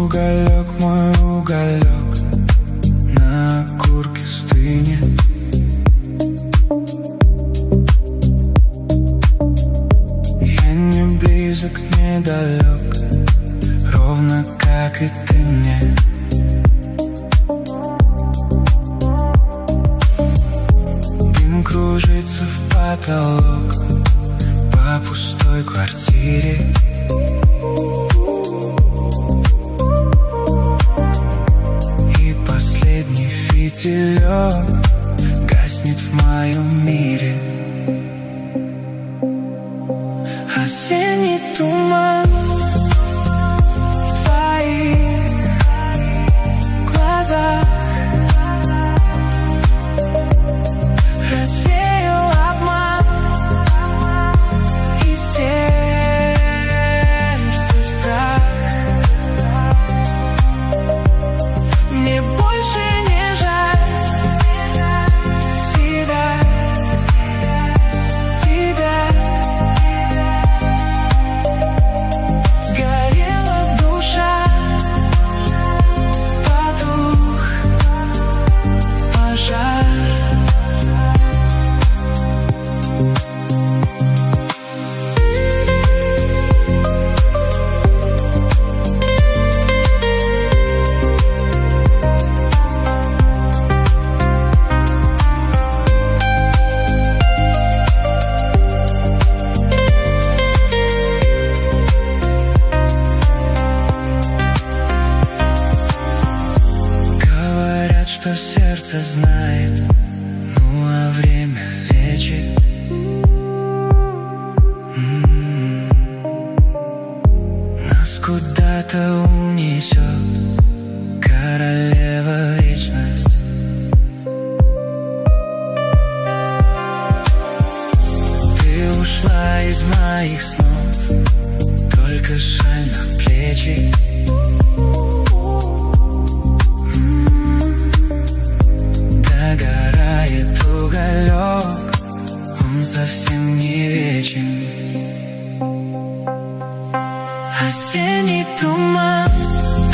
уголек, мой уголек на окурке стынет. Я не близок, не далек, ровно как и ты мне. Дым кружится в потолок по пустой квартире. И последний фитилек гаснет в моем мире. Осенний туман в твоих глазах развеял обман, и сердце в прах. Мне больше не жаль себя, тебя. Сгорела душа, потух пожар. Говорят, что сердце знает, ну а время лечит. Нас куда-то унесет королева вечность. Ты ушла из моих снов, только шаль на плечи. Догорает уголек, он совсем не вечен. Осенний туман